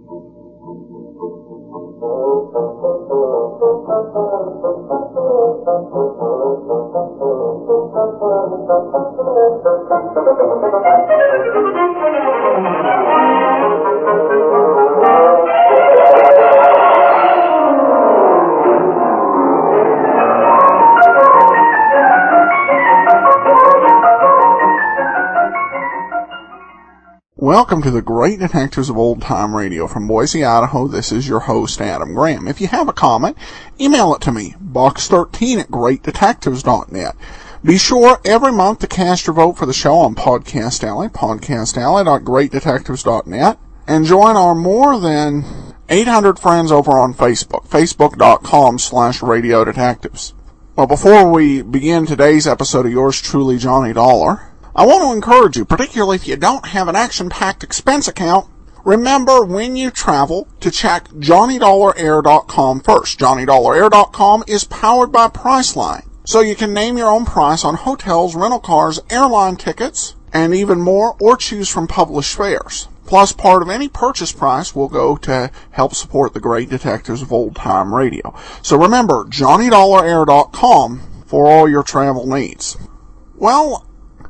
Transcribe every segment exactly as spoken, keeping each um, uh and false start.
Welcome to the Great Detectives of Old Time Radio. From Boise, Idaho, this is your host, Adam Graham. If you have a comment, email it to me, box thirteen at great detectives dot net. Be sure every month to cast your vote for the show on Podcast Alley, podcast alley dot great detectives dot net, and join our more than eight hundred friends over on Facebook, facebook dot com slash radio detectives. Well, before we begin today's episode of yours truly, Johnny Dollar, I want to encourage you, particularly if you don't have an action-packed expense account, remember when you travel to check johnny dollar air dot com first. johnny dollar air dot com is powered by Priceline, so you can name your own price on hotels, rental cars, airline tickets, and even more, or choose from published fares. Plus, part of any purchase price will go to help support the Great Detectives of Old Time Radio. So remember, johnny dollar air dot com for all your travel needs. Well,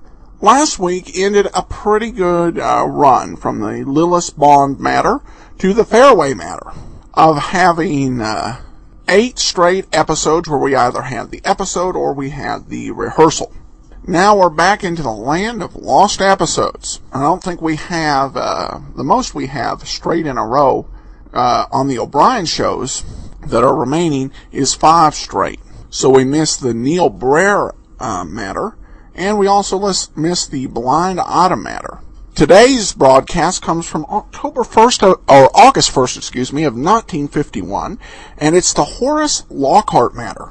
last week ended a pretty good uh, run from the Lillis Bond matter to the Fairway matter of having uh, eight straight episodes where we either had the episode or we had the rehearsal. Now we're back into the land of lost episodes. I don't think we have, uh, the most we have straight in a row uh, on the O'Brien shows that are remaining is five straight. So we missed the Neil Brer uh, matter, and we also missed the Blind Item matter. Today's broadcast comes from October first, or August first, excuse me, of nineteen fifty-one, and it's the Horace Lockhart matter.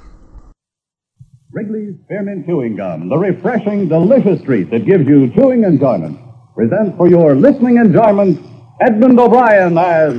Wrigley's Spearmint Chewing Gum, the refreshing, delicious treat that gives you chewing enjoyment, presents for your listening enjoyment Edmund O'Brien as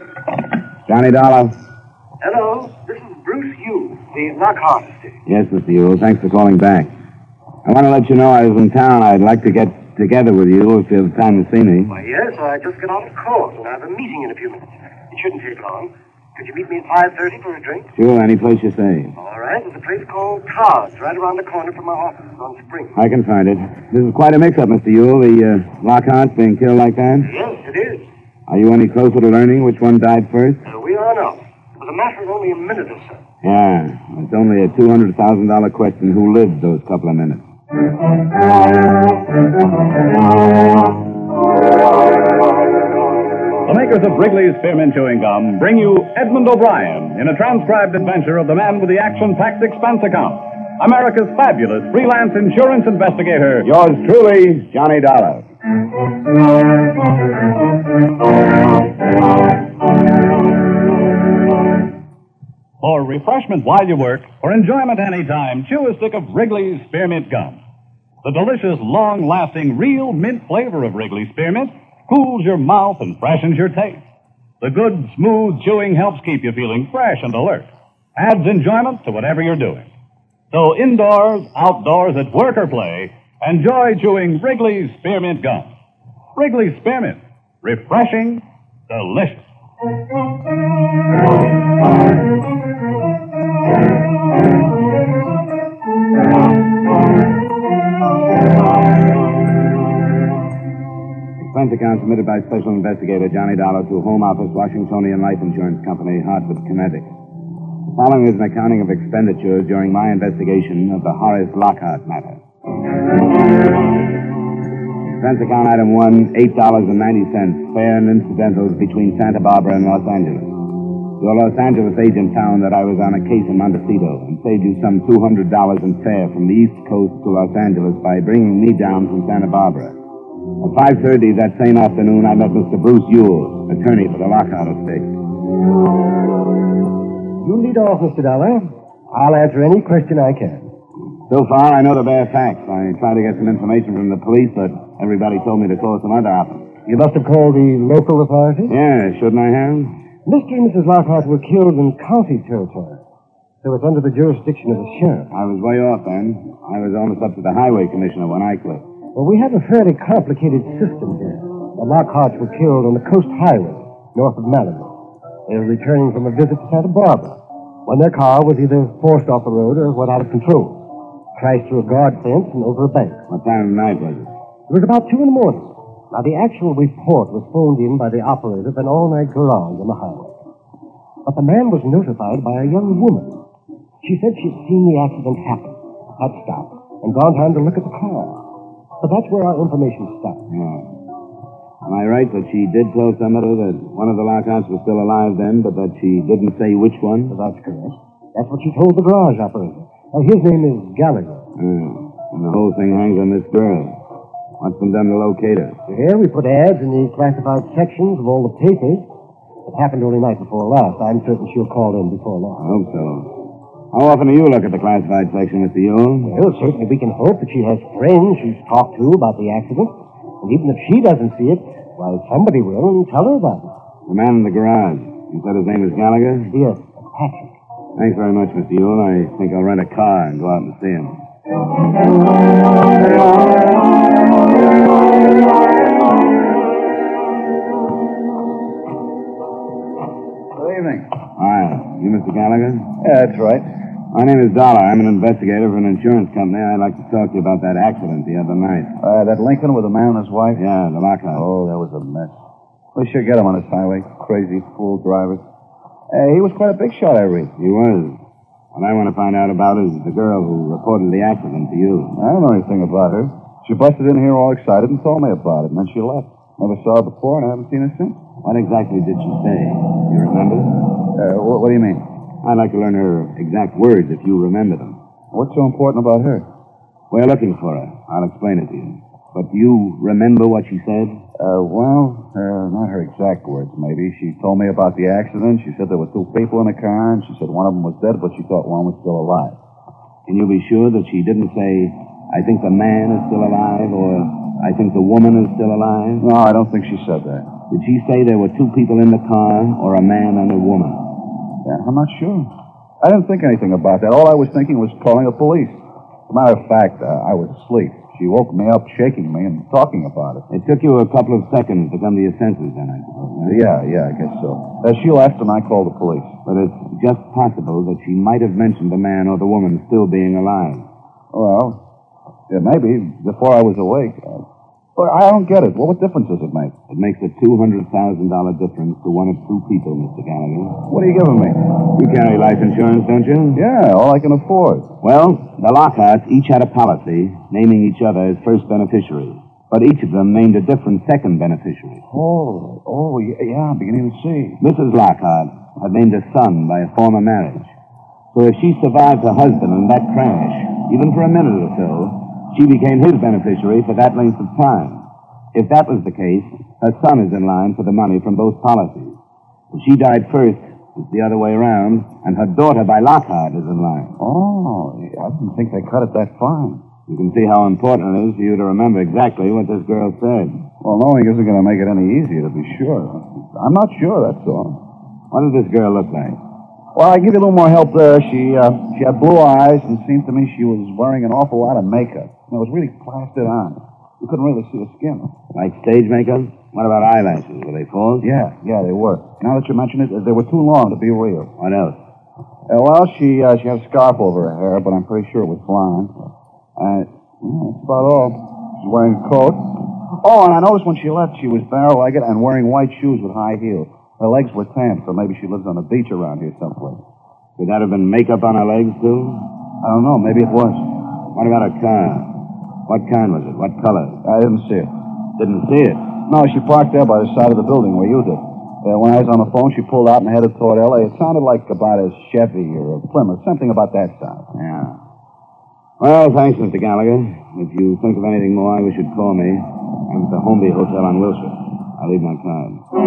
Johnny Dollar. Hello, this is Bruce Hughes, the Lockhart estate. Yes, Mister Hughes, thanks for calling back. I want to let you know I was in town. I'd like to get together with you if you have time to see me. Why, yes, I just got out of court, and I have a meeting in a few minutes. It shouldn't take long. Could you meet me at five thirty for a drink? Sure, any place you say. All right, there's a place called Todd's right around the corner from my office on Spring. I can find it. This is quite a mix-up, Mister Yule. The uh, Lockhart being killed like that? Yes, it is. Are you any closer to learning which one died first? Uh, we are now. But the matter of only a minute or so. Yeah, it's only a two hundred thousand dollars question who lived those couple of minutes. The makers of Wrigley's Spearmint Chewing Gum bring you Edmund O'Brien in a transcribed adventure of the man with the action-packed expense account, America's fabulous freelance insurance investigator, yours truly, Johnny Dollar. For refreshment while you work, or enjoyment anytime, chew a stick of Wrigley's Spearmint Gum. The delicious, long-lasting, real mint flavor of Wrigley's Spearmint cools your mouth and freshens your taste. The good, smooth chewing helps keep you feeling fresh and alert. Adds enjoyment to whatever you're doing. So indoors, outdoors, at work or play, enjoy chewing Wrigley's Spearmint Gum. Wrigley's Spearmint. Refreshing, delicious. Expense account submitted by Special Investigator Johnny Dollar to Home Office, Washingtonian Life Insurance Company, Hartford, Connecticut. The following is an accounting of expenditures during my investigation of the Horace Lockhart matter. Expense account item one, eight dollars and ninety cents, fare and incidentals between Santa Barbara and Los Angeles. Your Los Angeles agent found that I was on a case in Montecito and saved you some two hundred dollars in fare from the East Coast to Los Angeles by bringing me down from Santa Barbara. At five thirty that same afternoon, I met Mister Bruce Ewell, attorney for the Lockhart estate. You lead off, Mister Dollar. I'll answer any question I can. So far, I know the bare facts. I tried to get some information from the police, but everybody told me to call some other outfit. You must have called the local authorities? Yeah, shouldn't I have? Mister and Missus Lockhart were killed in county territory, so it's under the jurisdiction of the sheriff. I was way off then. I was almost up to the highway commissioner when I quit. Well, we have a fairly complicated system here. The Lockharts were killed on the coast highway, north of Malibu. They were returning from a visit to Santa Barbara when their car was either forced off the road or went out of control. Crashed through a guard fence and over a bank. What time of night was it? It was about two in the morning. Now, the actual report was phoned in by the operator of an all-night garage on the highway. But the man was notified by a young woman. She said she'd seen the accident happen, had stopped, and gone down to look at the car. But that's where our information stopped. Yeah. Am I right that she did tell somebody that one of the Lockharts was still alive then, but that she didn't say which one? That's correct. That's what she told the garage operator. Now, his name is Gallagher. Yeah. And the whole thing hangs on this girl. What's been done to locate her? Here, we put ads in the classified sections of all the papers. It happened only night before last. I'm certain she'll call in before I long. hope so. How often do you look at the classified section, Mister Yule? Well, certainly we can hope that she has friends she's talked to about the accident. And even if she doesn't see it, why, somebody will and tell her about it. The man in the garage. You said his name is Gallagher? Yes, Patrick. Thanks very much, Mister Yule. I think I'll rent a car and go out and see him. Good evening. Hi. You Mister Gallagher? Yeah, that's right. My name is Dollar. I'm an investigator for an insurance company. I'd like to talk to you about that accident the other night. Uh, that Lincoln with the man and his wife? Yeah, the Lockhart. Oh, that was a mess. We should get him on this highway. Crazy fool drivers. Uh, he was quite a big shot, I read. He was. What I want to find out about is the girl who reported the accident to you. I don't know anything about her. She busted in here all excited and told me about it, and then she left. Never saw her before, and I haven't seen her since. What exactly did she say? You remember? Uh, what, what do you mean? I'd like to learn her exact words if you remember them. What's so important about her? We're looking for her. I'll explain it to you. But do you remember what she said? Uh, well, uh, not her exact words, maybe. She told me about the accident. She said there were two people in the car, and she said one of them was dead, but she thought one was still alive. Can you be sure that she didn't say, I think the man is still alive, or I think the woman is still alive? No, I don't think she said that. Did she say there were two people in the car, or a man and a woman? Yeah, I'm not sure. I didn't think anything about that. All I was thinking was calling the police. As a matter of fact, uh, I was asleep. She woke me up, shaking me, and talking about it. It took you a couple of seconds to come to your senses, then, I suppose. Right? Yeah, yeah, I guess so. Uh, she left, and I called the police. But it's just possible that she might have mentioned the man or the woman still being alive. Well, yeah, maybe, before I was awake. Uh, but I don't get it. What, what difference does it make? It makes a two hundred thousand dollars difference to one of two people, Mister Gallagher. What are you giving me? You carry life insurance, don't you? Yeah, all I can afford. Well, the Lockharts each had a policy naming each other as first beneficiaries, but each of them named a different second beneficiary. Oh, oh, yeah, yeah, I'm beginning to see. Missus Lockhart had named a son by a former marriage. So if she survived her husband in that crash, even for a minute or so, she became his beneficiary for that length of time. If that was the case, her son is in line for the money from both policies. If she died first, it's the other way around, and her daughter by Lockhart is in line. Oh, I didn't think they cut it that fine. You can see how important it is for you to remember exactly what this girl said. Well, knowing isn't going to make it any easier, to be sure. I'm not sure, that's all. What did this girl look like? Well, I'll give you a little more help there. She, uh, she had blue eyes, and it seemed to me she was wearing an awful lot of makeup. It was really plastered on. You couldn't really see her skin. Like stage makeup? What about eyelashes? Were they false? Yeah, yeah, they were. Now that you mention it, they were too long to be real. What else? Uh, well, she uh, she had a scarf over her hair, but I'm pretty sure it was blonde. Uh, yeah, that's about all. She was wearing a coat. Oh, and I noticed when she left, she was barrel-legged and wearing white shoes with high heels. Her legs were tan, so maybe she lives on the beach around here someplace. Could that have been makeup on her legs, too? I don't know. Maybe it was. What about her car? What kind was it? What color? I didn't see it. Didn't see it? No, she parked there by the side of the building where you did. Uh, when I was on the phone, she pulled out and headed toward L A. It sounded like about a Chevy or a Plymouth, something about that size. Yeah. Well, thanks, Mister Gallagher. If you think of anything more, I wish you'd call me. I'm at the Homeby Hotel on Wilshire. I'll leave my card.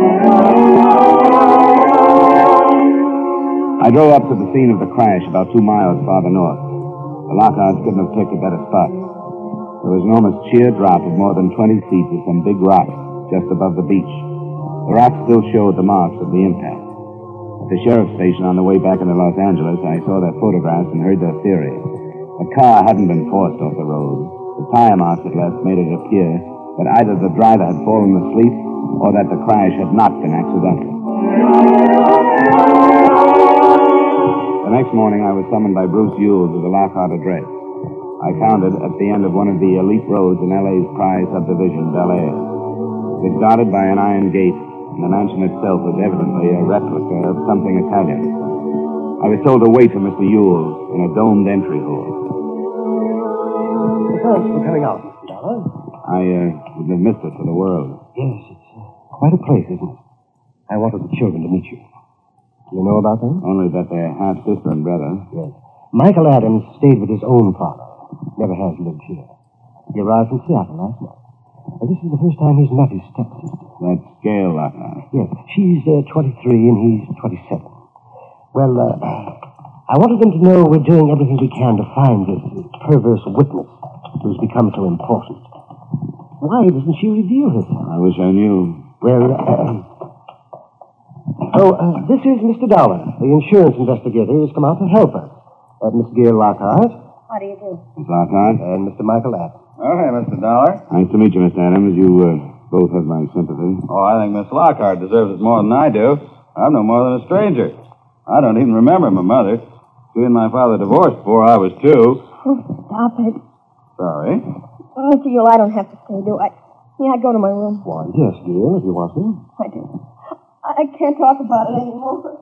I drove up to the scene of the crash about two miles farther north. The Lockharts couldn't have picked a better spot. There was an almost sheer drop of more than twenty feet with some big rocks just above the beach. The rocks still showed the marks of the impact. At the sheriff's station on the way back into Los Angeles, I saw their photographs and heard their theory. The car hadn't been forced off the road. The tire marks it left made it appear that either the driver had fallen asleep or that the crash had not been accidental. The next morning, I was summoned by Bruce Ewell to the Lockhart address. I found it at the end of one of the elite roads in L A's prize subdivision, Bel Air. It was guarded by an iron gate, and the mansion itself was evidently a replica of something Italian. I was told to wait for Mister Ewell in a domed entry hall. Thanks for coming out, Mister Dollar. I uh, wouldn't have missed it for the world. Yes, it's uh, quite a place, isn't it? I wanted the children to meet you. You know about them? Only that they're half-sister and brother. Yes. Michael Adams stayed with his own father. Never has lived here. He arrived from Seattle last night. And this is the first time he's met his stepsister. That's Gail Lockhart. Yes. She's uh, twenty-three and he's twenty-seven. Well, uh, I wanted them to know we're doing everything we can to find this perverse witness who's become so important. Why doesn't she reveal herself? I wish I knew. Well, uh, oh, uh, this is Mister Dollar, the insurance investigator who's come out to help us. Uh, Miss Gail Lockhart. How do you do? Miss Lockhart? And Mister Michael Adams. Oh, hey, Mister Dollar. Nice to meet you, Mister Adams. You uh, both have my sympathy. Oh, I think Miss Lockhart deserves it more than I do. I'm no more than a stranger. I don't even remember my mother. She and my father divorced before I was two. Oh, stop it. Sorry. Mister Yule, I don't have to stay, do I? Yeah, I go to my room. Why, yes, dear, if you want to. I do. I can't talk about it anymore.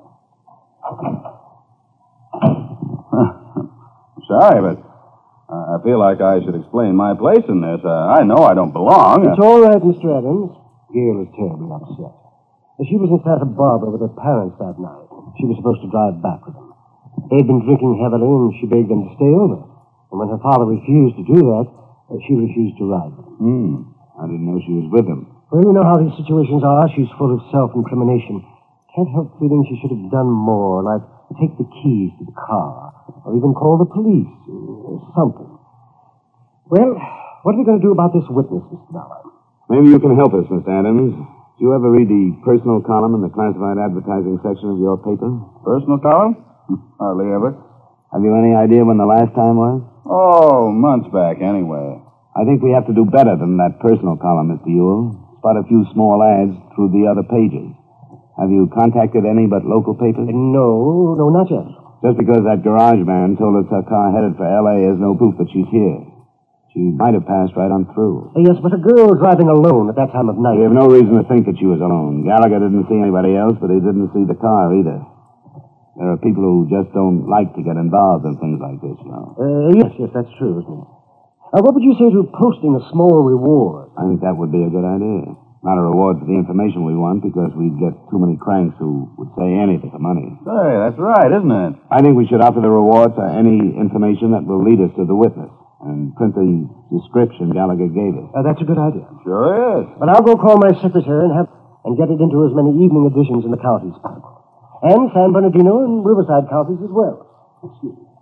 Sorry, but uh, I feel like I should explain my place in this. Uh, I know I don't belong. It's all right, Mister Adams. Gail is terribly upset. She was in Santa Barbara with her parents that night. She was supposed to drive back with them. They'd been drinking heavily, and she begged them to stay over. And when her father refused to do that, uh, she refused to ride them. Hmm. I didn't know she was with them. Well, you know how these situations are. She's full of self-incrimination. Can't help feeling she should have done more, like take the keys to the car, or even call the police, or something. Well, what are we going to do about this witness, Mister Dollar? Maybe you can help us, Mister Adams. Do you ever read the personal column in the classified advertising section of your paper? Personal column? Hardly ever. Have you any idea when the last time was? Oh, months back, anyway. I think we have to do better than that personal column, Mister Ewell. Spot a few small ads through the other pages. Have you contacted any but local papers? No, no, not yet. Just because that garage man told us her car headed for L A is no proof that she's here. She might have passed right on through. Uh, yes, but a girl driving alone at that time of night... We have no reason to think that she was alone. Gallagher didn't see anybody else, but he didn't see the car either. There are people who just don't like to get involved in things like this, you know. Uh, yes, yes, that's true, isn't it? Uh, what would you say to posting a small reward? I think that would be a good idea. Not a reward for the information we want, because we'd get too many cranks who would say anything for money. Say, that's right, isn't it? I think we should offer the reward for any information that will lead us to the witness, and print the description Gallagher gave us. Uh, that's a good idea. Sure is. But I'll go call my secretary and have and get it into as many evening editions in the counties as possible. And San Bernardino and Riverside counties as well. Excuse me.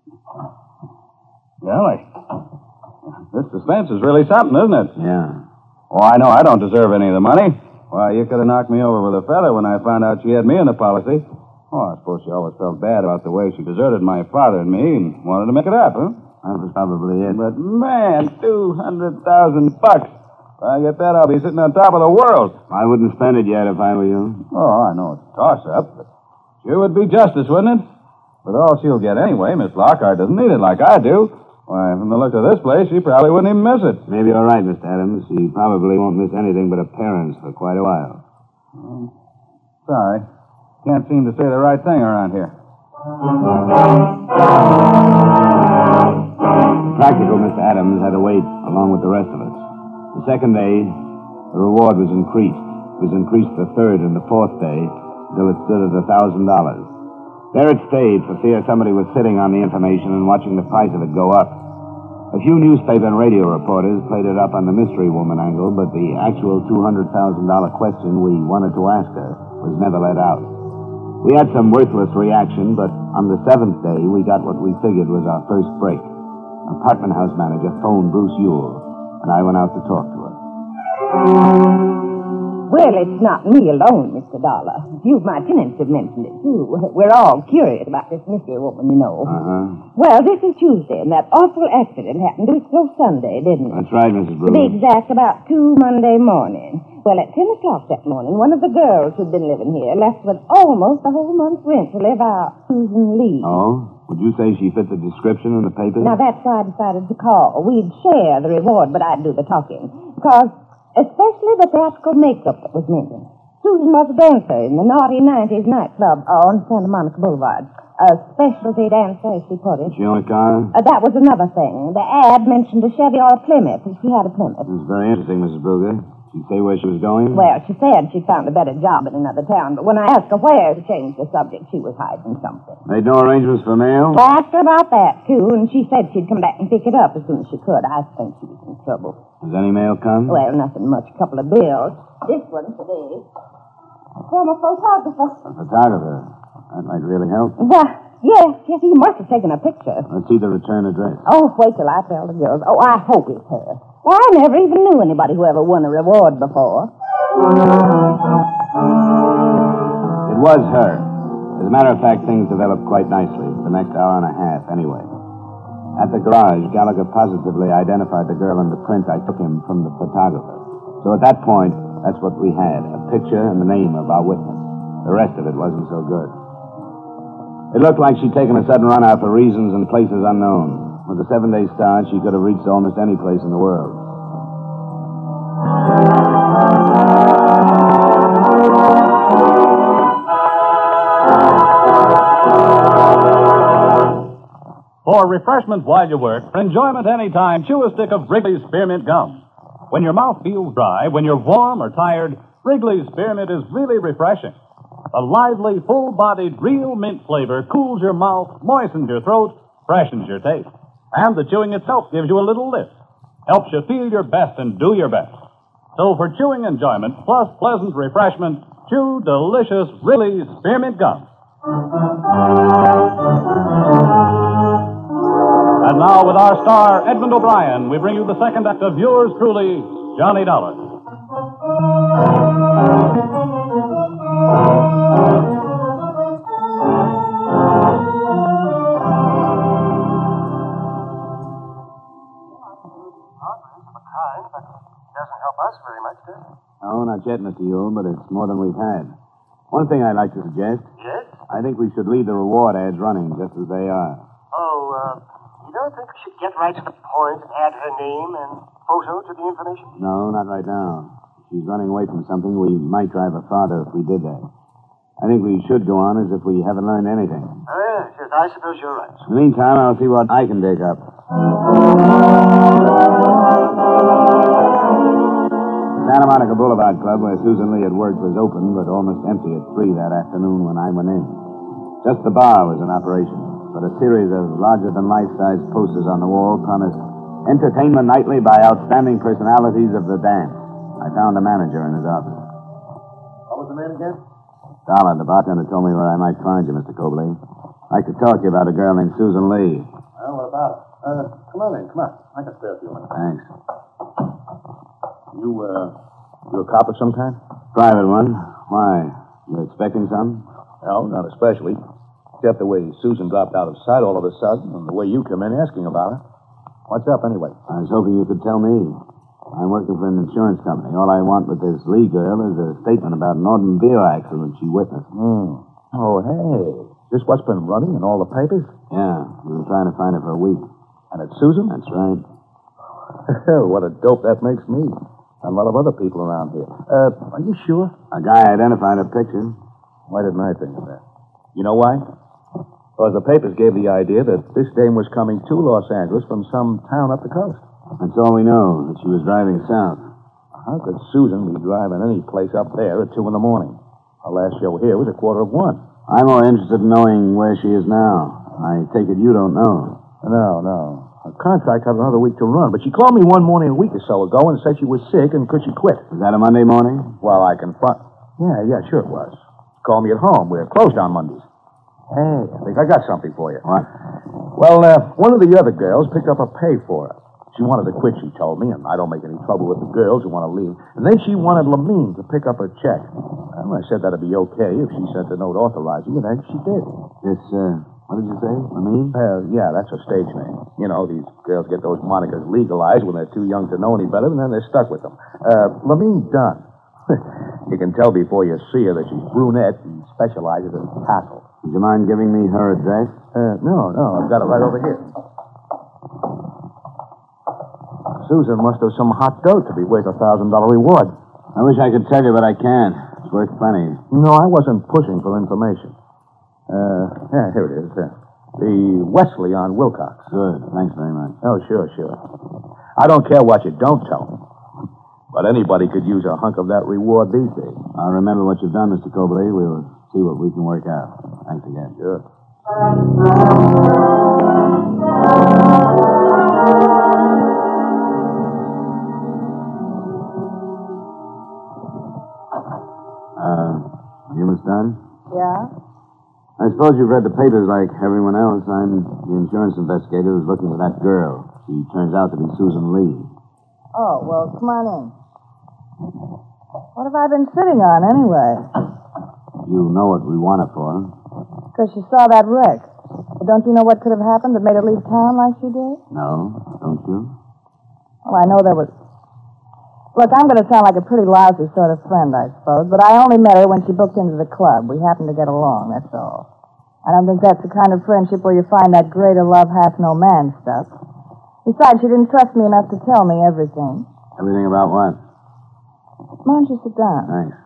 Golly. This suspense is really something, isn't it? Yeah. Oh, I know I don't deserve any of the money. Why, you could have knocked me over with a feather when I found out she had me in the policy. Oh, I suppose she always felt bad about the way she deserted my father and me and wanted to make it up, huh? That was probably it. But, man, two hundred thousand bucks. If I get that, I'll be sitting on top of the world. I wouldn't spend it yet if I were you. Oh, I know it's a toss-up, but sure would be justice, wouldn't it? With all she'll get anyway, Miss Lockhart doesn't need it like I do. Why, from the look of this place, she probably wouldn't even miss it. Maybe you're right, Mister Adams. She probably won't miss anything but her parents for quite a while. Oh, sorry. Can't seem to say the right thing around here. Practical Mister Adams had to wait along with the rest of us. The second day, the reward was increased. It was increased the third and the fourth day until it stood at a thousand dollars. There it stayed for fear somebody was sitting on the information and watching the price of it go up. A few newspaper and radio reporters played it up on the mystery woman angle, but the actual two hundred thousand dollars question we wanted to ask her was never let out. We had some worthless reaction, but on the seventh day, we got what we figured was our first break. Apartment house manager phoned Bruce Ewell, and I went out to talk to her. Well, it's not me alone, Mister Dollar. A few of my tenants have mentioned it, too. We're all curious about this mystery woman, you know. Uh-huh. Well, this is Tuesday, and that awful accident happened to us till Sunday, didn't it? That's right, Missus To Brewer. be exact, about two Monday morning. Well, at ten o'clock that morning, one of the girls who'd been living here left with almost a whole month's rent to live out. Susan Lee. Oh? Would you say she fit the description in the paper? Now, that's why I decided to call. We'd share the reward, but I'd do the talking. Because, especially the theatrical makeup that was mentioned. Susan was a dancer in the Naughty Nineties nightclub on Santa Monica Boulevard. A specialty dancer, as she put it. Did she own a car? Uh, that was another thing. The ad mentioned a Chevy or a Plymouth, and she had a Plymouth. This is very interesting, Missus Brugger. Did she say where she was going? Well, she said she'd found a better job in another town, but when I asked her where to change the subject, she was hiding something. Made no arrangements for mail? I asked her about that, too, and she said she'd come back and pick it up as soon as she could. I think she was in trouble. Has any mail come? Well, nothing much. A couple of bills. This one today. From a photographer. A photographer. That might really help. Well, yes, yes, he must have taken a picture. Let's see the return address. Oh, wait till I tell the girls. Oh, I hope it's her. Well, I never even knew anybody who ever won a reward before. It was her. As a matter of fact, things developed quite nicely. The next hour and a half, anyway. At the garage, Gallagher positively identified the girl in the print I took him from the photographer. So at that point, that's what we had, a picture and the name of our witness. The rest of it wasn't so good. It looked like she'd taken a sudden run out for reasons and places unknown. With a seven-day start, she could have reached almost any place in the world. For refreshment while you work, for enjoyment anytime, chew a stick of Wrigley's Spearmint Gum. When your mouth feels dry, when you're warm or tired, Wrigley's Spearmint is really refreshing. A lively, full-bodied, real mint flavor cools your mouth, moistens your throat, freshens your taste. And the chewing itself gives you a little lift. Helps you feel your best and do your best. So for chewing enjoyment plus pleasant refreshment, chew delicious Wrigley's Spearmint Gum. And now with our star, Edmund O'Brien, we bring you the second act of yours truly, Johnny Dollar. No, not yet, Mister Yule, but it's more than we've had. One thing I'd like to suggest. Yes? I think we should leave the reward ads running just as they are. Oh, uh, you don't think we should get right to the point and add her name and photo to the information? No, not right now. If she's running away from something, we might drive her farther if we did that. I think we should go on as if we haven't learned anything. Oh, yes, yes, I suppose you're right. In the meantime, I'll see what I can dig up. Santa Monica Boulevard Club, where Susan Lee had worked, was open, but almost empty at three that afternoon when I went in. Just the bar was in operation, but a series of larger-than-life-size posters on the wall promised entertainment nightly by outstanding personalities of the dance. I found the manager in his office. What was the name again? Dollar, the bartender, told me where I might find you, Mister Cobley. I'd like to talk to you about a girl named Susan Lee. Well, what about it? Uh, come on in, come on. I can spare a few minutes. Thanks. You, uh, you a cop of some kind? Private one. Why? You expecting something? No, not especially. Except the way Susan dropped out of sight all of a sudden and the way you come in asking about her. What's up, anyway? I was hoping you could tell me. I'm working for an insurance company. All I want with this Lee girl is a statement about an automobile accident she witnessed. Hmm. Oh, hey. Is this what's been running in all the papers? Yeah. We've been trying to find her for a week. And it's Susan? That's right. Hell, what a dope that makes me. And a lot of other people around here. Uh, are you sure? A guy identified her picture. Why didn't I think of that? You know why? Because the papers gave the idea that this dame was coming to Los Angeles from some town up the coast. That's all we know, that she was driving south. How could Susan be driving any place up there at two in the morning? Our last show here was a quarter of one. I'm more interested in knowing where she is now. I take it you don't know. No, no. Her contract had another week to run, but she called me one morning a week or so ago and said she was sick and could she quit. Was that a Monday morning? Well, I can find... Yeah, yeah, sure it was. She called me at home. We're closed on Mondays. Hey, I think I got something for you. What? Well, uh, one of the other girls picked up a pay for her. She wanted to quit, she told me, and I don't make any trouble with the girls who want to leave. And then she wanted Lamine to pick up her check. Well, I said that'd be okay if she sent a note authorizing it, and she did. This, uh, what did you say? Lamine? Uh, yeah, that's her stage name. You know, these girls get those monikers legalized when they're too young to know any better, and then they're stuck with them. Uh, Lamine Dunn. You can tell before you see her that she's brunette and specializes in tassel. Would you mind giving me her address? Uh, no, no, I've got it right over here. Susan must have some hot dough to be worth a thousand dollar reward. I wish I could tell you, but I can't. It's worth plenty. No, I wasn't pushing for information. Uh, yeah, here it is. Uh, the Wesley on Wilcox. Good. Thanks very much. Oh, sure, sure. I don't care what you don't tell them. But anybody could use a hunk of that reward these days. I'll remember what you've done, Mister Cobley. We'll see what we can work out. Thanks again. Sure. You Miss Dunn? Yeah? I suppose you've read the papers like everyone else. I'm the insurance investigator who's looking for that girl. She turns out to be Susan Lee. Oh, well, come on in. What have I been sitting on, anyway? You know what we want her for. Because she saw that wreck. But don't you know what could have happened that made her leave town like she did? No, don't you? Well, I know there was... Look, I'm going to sound like a pretty lousy sort of friend, I suppose, but I only met her when she booked into the club. We happened to get along, that's all. I don't think that's the kind of friendship where you find that greater love hath no man stuff. Besides, she didn't trust me enough to tell me everything. Everything about what? Why don't you sit down? Thanks.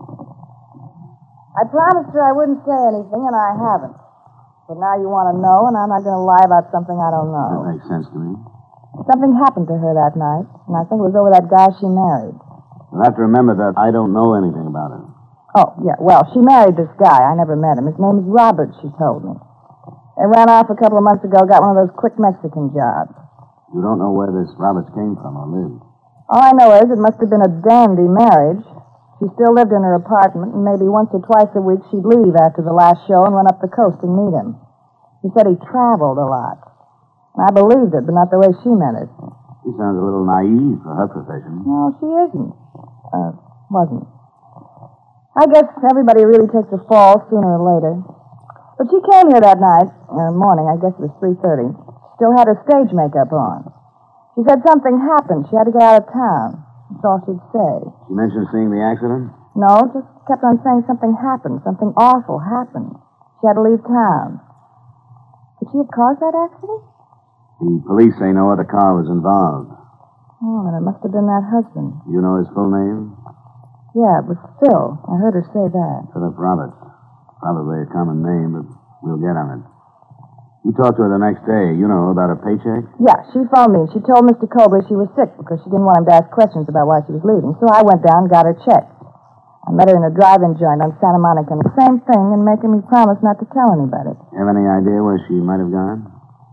I promised her I wouldn't say anything, and I haven't. But now you want to know, and I'm not going to lie about something I don't know. That makes sense to me. Something happened to her that night, and I think it was over that guy she married. You'll have to remember that I don't know anything about her. Oh, yeah, well, she married this guy. I never met him. His name is Robert, she told me. They ran off a couple of months ago, got one of those quick Mexican jobs. You don't know where this Roberts came from or lived? All I know is it must have been a dandy marriage. She still lived in her apartment, and maybe once or twice a week she'd leave after the last show and run up the coast and meet him. He said he traveled a lot. I believed it, but not the way she meant it. She sounds a little naive for her profession. No, she isn't. Uh, wasn't. I guess everybody really takes a fall sooner or later. But she came here that night, or morning, I guess it was three thirty. Still had her stage makeup on. She said something happened. She had to get out of town. That's all she'd say. She mentioned seeing the accident? No, just kept on saying something happened. Something awful happened. She had to leave town. Could she have caused that accident? The police say no other car was involved. Oh, then it must have been that husband. You know his full name? Yeah, it was Phil. I heard her say that. Philip Roberts. Probably a common name, but we'll get on it. You talked to her the next day, you know, about her paycheck? Yeah, she phoned me. She told Mister Cobley she was sick because she didn't want him to ask questions about why she was leaving. So I went down and got her check. I met her in a drive-in joint on Santa Monica, and the same thing, and making me promise not to tell anybody. Have any idea where she might have gone?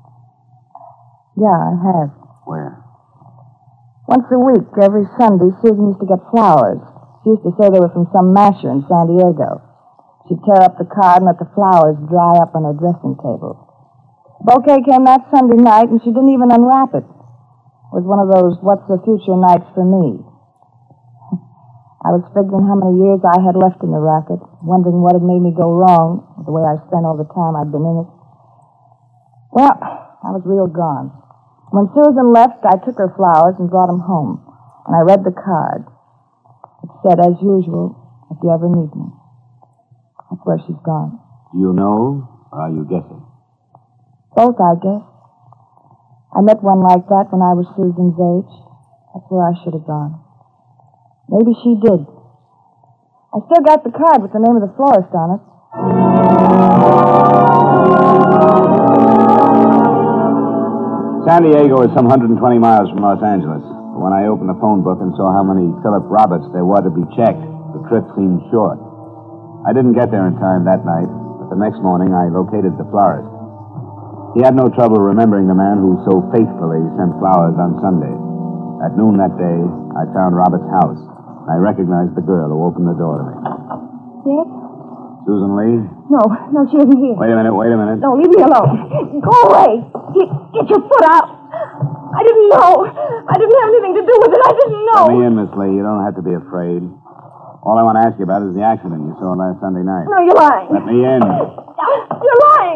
Yeah, I have. Where? Once a week, every Sunday, Susan used to get flowers. She used to say they were from some masher in San Diego. She'd tear up the card and let the flowers dry up on her dressing table. Bouquet came that Sunday night, and she didn't even unwrap it. It was one of those what's the future nights for me. I was figuring how many years I had left in the racket, wondering what had made me go wrong with the way I spent all the time I'd been in it. Well, I was real gone. When Susan left, I took her flowers and brought them home. And I read the card. It said, as usual, if you ever need me. That's where she's gone. Do you know, or are you guessing? Both, I guess. I met one like that when I was Susan's age. That's where I should have gone. Maybe she did. I still got the card with the name of the florist on it. San Diego is some one hundred twenty miles from Los Angeles. But when I opened the phone book and saw how many Philip Roberts there were to be checked, the trip seemed short. I didn't get there in time that night, but the next morning I located the florist. He had no trouble remembering the man who so faithfully sent flowers on Sunday. At noon that day, I found Robert's house, and I recognized the girl who opened the door to me. Yes? Susan Lee? No, no, she isn't here. Wait a minute, wait a minute. No, leave me alone. Go away. Get, get your foot out. I didn't know. I didn't have anything to do with it. I didn't know. Let me in, Miss Lee. You don't have to be afraid. All I want to ask you about is the accident you saw last Sunday night. No, you're lying. Let me in. You're lying.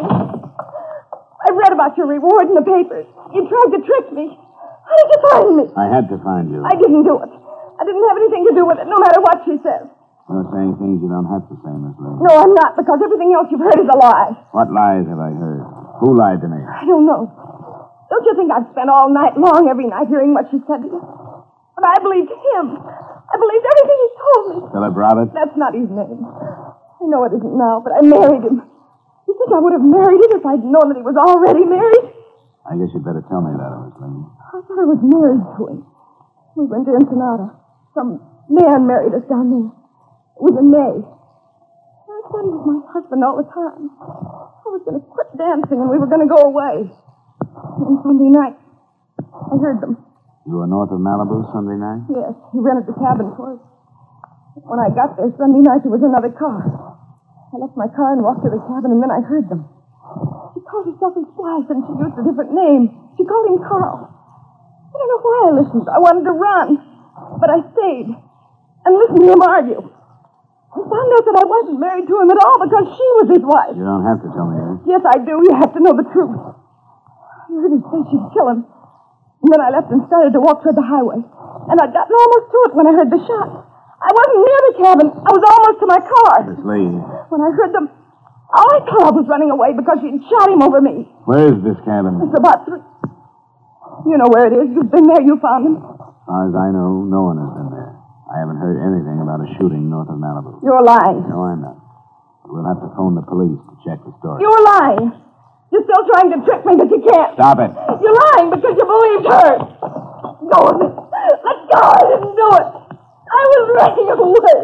I read about your reward in the papers. You tried to trick me. How did you find me? I had to find you. I didn't do it. I didn't have anything to do with it, no matter what she says. You're saying things you don't have to say, Miss Lee. No, I'm not, because everything else you've heard is a lie. What lies have I heard? Who lied to me? I don't know. Don't you think I've spent all night long every night hearing what she said to you? But I believed him. I believed everything he told me. Philip Roberts? That's not his name. I know it isn't now, but I married him. You think I would have married him if I'd known that he was already married? I guess you'd better tell me that, Miss Lee. I thought I was married to him. We went to Ensenada. Some man married us down there. It was in May. I thought he was my husband all the time. I was going to quit dancing and we were going to go away. And Sunday night, I heard them. You were north of Malibu Sunday night? Yes, he rented the cabin for us. When I got there Sunday night, there was another car. I left my car and walked to the cabin, and then I heard them. She called herself his wife, and she used a different name. She called him Carl. I don't know why I listened. I wanted to run. But I stayed and listened to him argue. I found out that I wasn't married to him at all because she was his wife. You don't have to tell me that. Yes, I do. You have to know the truth. I heard her say she'd kill him. And then I left and started to walk toward the highway. And I'd gotten almost to it when I heard the shot. I wasn't near the cabin. I was almost to my car. Miss Lee. When I heard them, all I thought was running away because she'd shot him over me. Where is this cabin? It's about three. You know where it is. You've been there. You found him. As far as I know, no one has been there. I haven't heard anything about a shooting north of Malibu. You're lying. No, I'm not. We'll have to phone the police to check the story. You're lying. You're still trying to trick me, but you can't. Stop it. You're lying because you believed her. Go with it. Let go. I didn't do it. I was running away.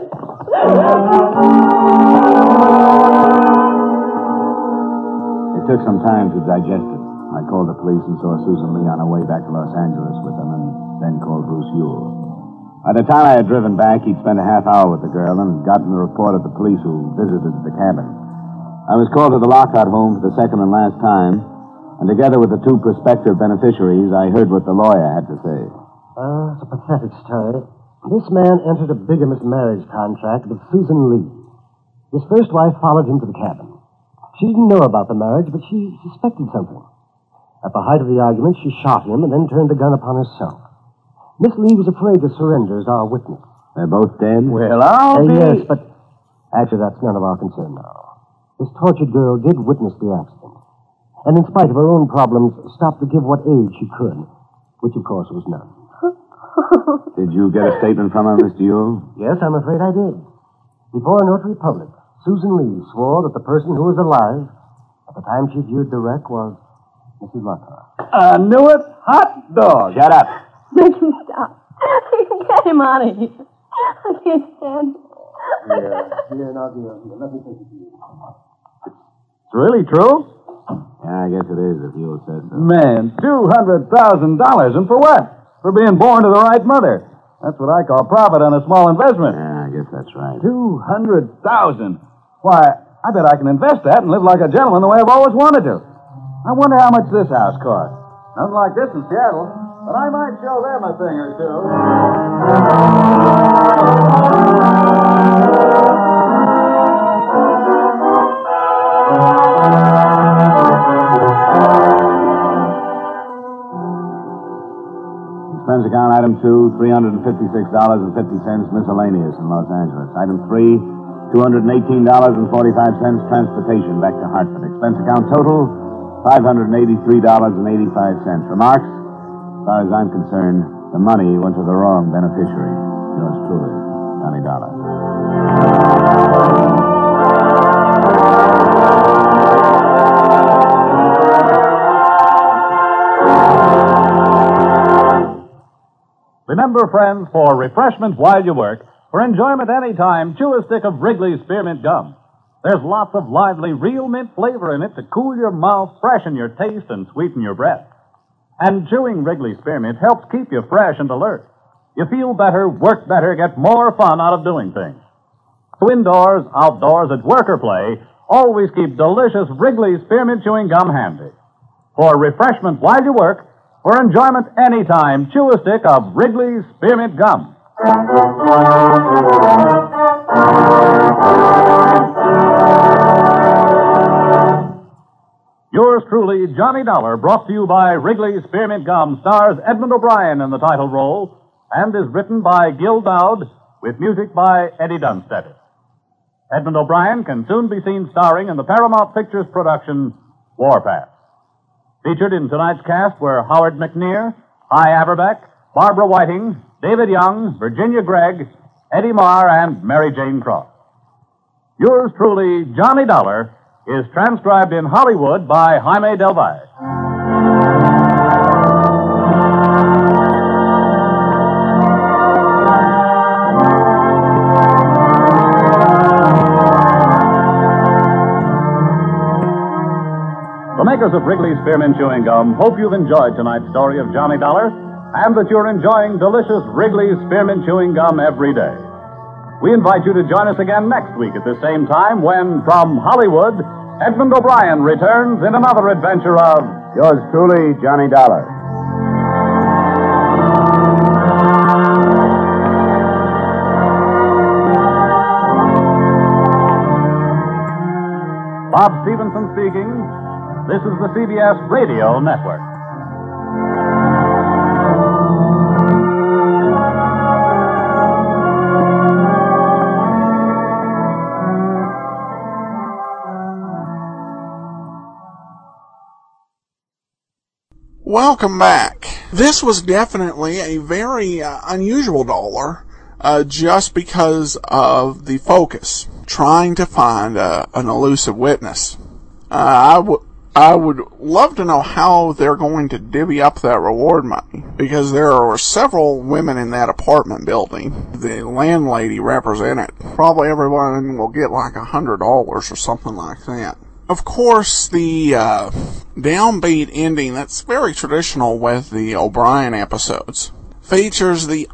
It took some time to digest it. I called the police and saw Susan Lee on her way back to Los Angeles with them, and then called Bruce Ewell. By the time I had driven back, he'd spent a half hour with the girl and had gotten the report of the police who visited the cabin. I was called to the Lockhart home for the second and last time, and together with the two prospective beneficiaries, I heard what the lawyer had to say. Uh, it's a pathetic story. This man entered a bigamous marriage contract with Susan Lee. His first wife followed him to the cabin. She didn't know about the marriage, but she suspected something. At the height of the argument, she shot him and then turned the gun upon herself. Miss Lee was afraid to surrender as our witness. They're both dead? Well, I'll Uh, be... yes, but actually that's none of our concern now. This tortured girl did witness the accident, and in spite of her own problems, stopped to give what aid she could, which of course was none. Did you get a statement from her, Mister Ewell? Yes, I'm afraid I did. Before a notary public, Susan Lee swore that the person who was alive at the time she viewed the wreck was Missus Lockhart. I knew it. Hot dog. Shut up. Make him stop. Get him out of here. I can't stand it. Here, here, now, dear, here, let me take it to you. It's really true? Yeah, I guess it is, if Ewell says so. Man, two hundred thousand dollars. And for what? For being born to the right mother. That's what I call profit on a small investment. Yeah, I guess that's right. Two hundred thousand. Why, I bet I can invest that and live like a gentleman the way I've always wanted to. I wonder how much this house costs. Nothing like this in Seattle, but I might show them a thing or two. Expense account item two, three hundred fifty-six dollars and fifty cents miscellaneous in Los Angeles. Item three, two hundred eighteen dollars and forty-five cents transportation back to Hartford. Expense account total, five hundred eighty-three dollars and eighty-five cents. Remarks? As far as I'm concerned, the money went to the wrong beneficiary. Yours truly, Johnny Dollar. Remember, friends, for refreshment while you work, for enjoyment any time, chew a stick of Wrigley's Spearmint Gum. There's lots of lively, real mint flavor in it to cool your mouth, freshen your taste, and sweeten your breath. And chewing Wrigley's Spearmint helps keep you fresh and alert. You feel better, work better, get more fun out of doing things. So indoors, outdoors, at work or play, always keep delicious Wrigley's Spearmint Chewing Gum handy. For refreshment while you work, For enjoyment anytime, chew a stick of Wrigley's Spearmint Gum. Yours truly, Johnny Dollar, brought to you by Wrigley's Spearmint Gum, stars Edmund O'Brien in the title role and is written by Gil Dowd with music by Eddie Dunstedter. Edmund O'Brien can soon be seen starring in the Paramount Pictures production Warpath. Featured in tonight's cast were Howard McNear, Hy Averback, Barbara Whiting, David Young, Virginia Gregg, Eddie Marr, and Mary Jane Cross. Yours truly, Johnny Dollar, is transcribed in Hollywood by Jaime Del Valle. The makers of Wrigley's Spearmint Chewing Gum hope you've enjoyed tonight's story of Johnny Dollar and that you're enjoying delicious Wrigley's Spearmint Chewing Gum every day. We invite you to join us again next week at the same time when, from Hollywood, Edmund O'Brien returns in another adventure of Yours truly, Johnny Dollar. Bob Stevenson speaking. This is the C B S Radio Network. Welcome back. This was definitely a very uh, unusual dollar, uh, just because of the focus, trying to find uh, an elusive witness. Uh, I would I would love to know how they're going to divvy up that reward money, because there are several women in that apartment building. The landlady represented. Probably everyone will get like a hundred dollars or something like that. Of course, the uh, downbeat ending that's very traditional with the O'Brien episodes features the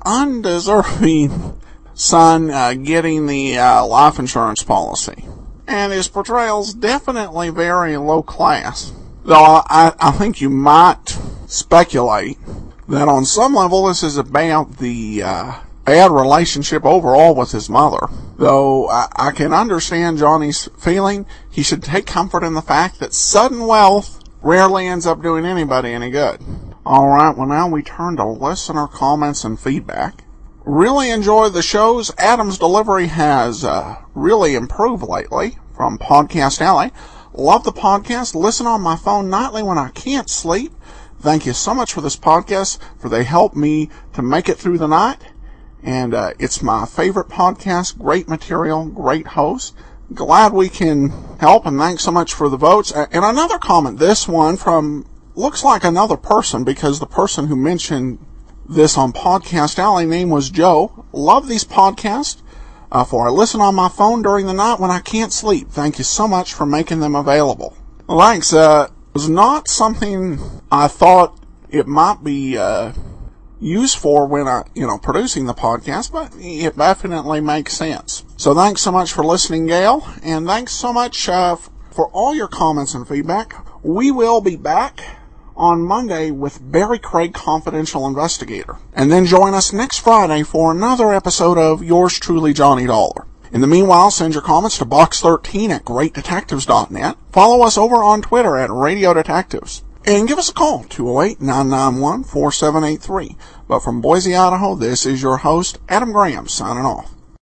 undeserving son uh, getting the uh, life insurance policy. And his portrayal's definitely very low class. Though I, I think you might speculate that on some level this is about the uh, bad relationship overall with his mother. Though I, I can understand Johnny's feeling. He should take comfort in the fact that sudden wealth rarely ends up doing anybody any good. Alright, well now we turn to listener comments and feedback. Really enjoy the shows. Adam's delivery has uh, really improved lately from Podcast Alley. Love the podcast. Listen on my phone nightly when I can't sleep. Thank you so much for this podcast, for they help me to make it through the night. And uh, it's my favorite podcast. Great material, great host. Glad we can help, and thanks so much for the votes. And another comment, this one from, looks like another person, because the person who mentioned this on Podcast Alley name was Joe. Love these podcasts, uh, for I listen on my phone during the night when I can't sleep. Thank you so much for making them available. Well, thanks. Uh, it was not something I thought it might be uh, used for when I, you know, producing the podcast, but it definitely makes sense. So thanks so much for listening, Gail, and thanks so much uh, for all your comments and feedback. We will be back on Monday with Barry Craig, Confidential Investigator. And then join us next Friday for another episode of Yours Truly, Johnny Dollar. In the meanwhile, send your comments to box thirteen at great detectives dot net. Follow us over on Twitter at Radio Detectives. And give us a call, two oh eight, nine nine one, four seven eight three. But from Boise, Idaho, this is your host, Adam Graham, signing off.